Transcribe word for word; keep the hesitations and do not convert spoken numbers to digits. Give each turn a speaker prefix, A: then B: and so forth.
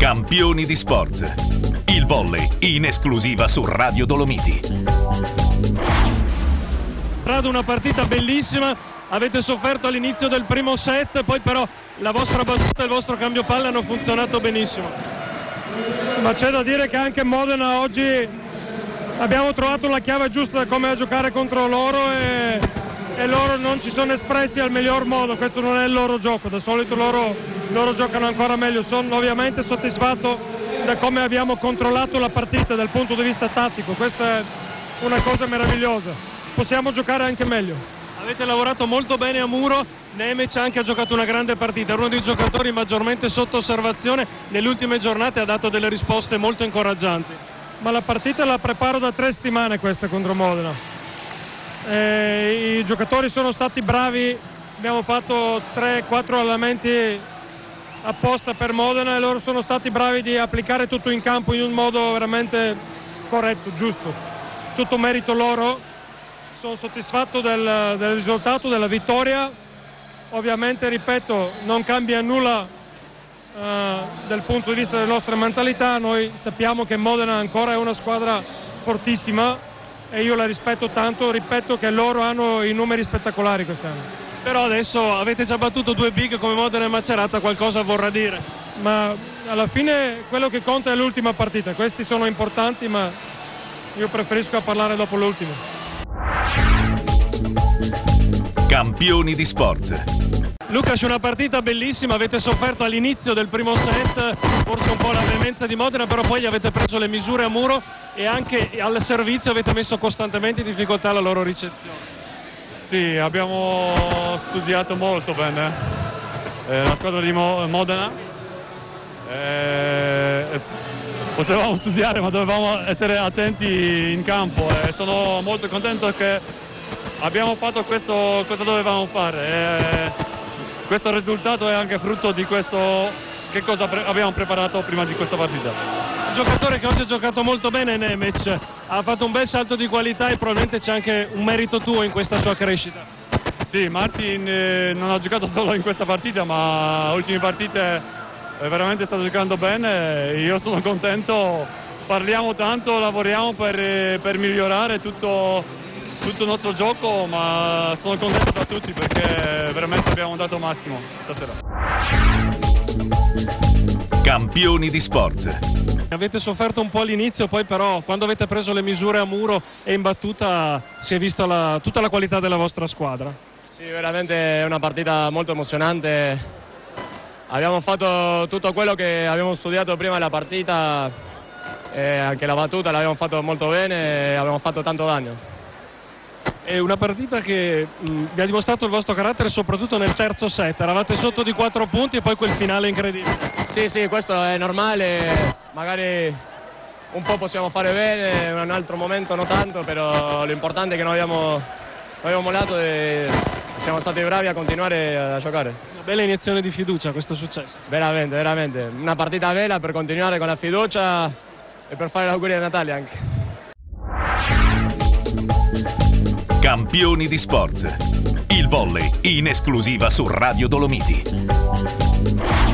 A: Campioni di sport. Il volley in esclusiva su Radio Dolomiti.
B: Una partita bellissima, avete sofferto all'inizio del primo set, poi però la vostra battuta e il vostro cambio palle hanno funzionato benissimo. Ma c'è da dire che anche Modena oggi abbiamo trovato la chiave giusta come a giocare contro loro e, e loro non ci sono espressi al miglior modo. Questo non è il loro gioco, da solito loro, loro giocano ancora meglio. Sono ovviamente soddisfatto da come abbiamo controllato la partita dal punto di vista tattico, questa è una cosa meravigliosa. Possiamo giocare anche meglio. Avete lavorato molto bene a muro, Nemec anche ha giocato una grande partita, uno dei giocatori maggiormente sotto osservazione, nelle ultime giornate ha dato delle risposte molto incoraggianti. Ma la partita la preparo da tre settimane questa contro Modena. E i giocatori sono stati bravi, abbiamo fatto tre quattro allenamenti apposta per Modena e loro sono stati bravi di applicare tutto in campo in un modo veramente corretto, giusto. Tutto merito loro. Sono soddisfatto del, del risultato, della vittoria. Ovviamente, ripeto, non cambia nulla uh, dal punto di vista delle nostre mentalità. Noi sappiamo che Modena ancora è una squadra fortissima e io la rispetto tanto. Ripeto che loro hanno i numeri spettacolari quest'anno. Però adesso avete già battuto due big come Modena e Macerata, qualcosa vorrà dire? Ma alla fine quello che conta è l'ultima partita. Questi sono importanti, ma io preferisco parlare dopo l'ultimo.
A: Campioni di sport.
B: Lucas, una partita bellissima, avete sofferto all'inizio del primo set, forse un po' la veemenza di Modena, però poi avete preso le misure a muro e anche al servizio avete messo costantemente in difficoltà la loro ricezione.
C: Sì, abbiamo studiato molto bene eh, la squadra di Mo- Modena. Eh, potevamo studiare, ma dovevamo essere attenti in campo e sono molto contento che abbiamo fatto questo cosa dovevamo fare. E questo risultato è anche frutto di questo che cosa pre- abbiamo preparato prima di questa partita.
B: Un giocatore che oggi ha giocato molto bene, Nemec, ha fatto un bel salto di qualità e probabilmente c'è anche un merito tuo in questa sua crescita.
C: Sì, Martin eh, non ha giocato solo in questa partita, ma le ultime partite eh, veramente sta giocando bene. Io sono contento, parliamo tanto, lavoriamo per, per migliorare tutto tutto il nostro gioco, ma sono contento da tutti perché veramente abbiamo dato massimo stasera.
A: Campioni di sport.
B: Avete sofferto un po' all'inizio, poi però quando avete preso le misure a muro e in battuta si è vista la, tutta la qualità della vostra squadra.
D: Sì, veramente è una partita molto emozionante. Abbiamo fatto tutto quello che abbiamo studiato prima della partita e anche la battuta l'abbiamo fatto molto bene e abbiamo fatto tanto danno.
B: È una partita che mh, vi ha dimostrato il vostro carattere soprattutto nel terzo set, eravate sotto di quattro punti e poi quel finale incredibile.
D: Sì, sì, questo è normale, magari un po' possiamo fare bene, in un altro momento non tanto, però l'importante è che non abbiamo, non abbiamo mollato e siamo stati bravi a continuare a giocare.
B: Una bella iniezione di fiducia questo successo.
D: Veramente, veramente, una partita bella per continuare con la fiducia e per fare l'augurio a Natalia anche.
A: Campioni di sport. Il volley in esclusiva su Radio Dolomiti.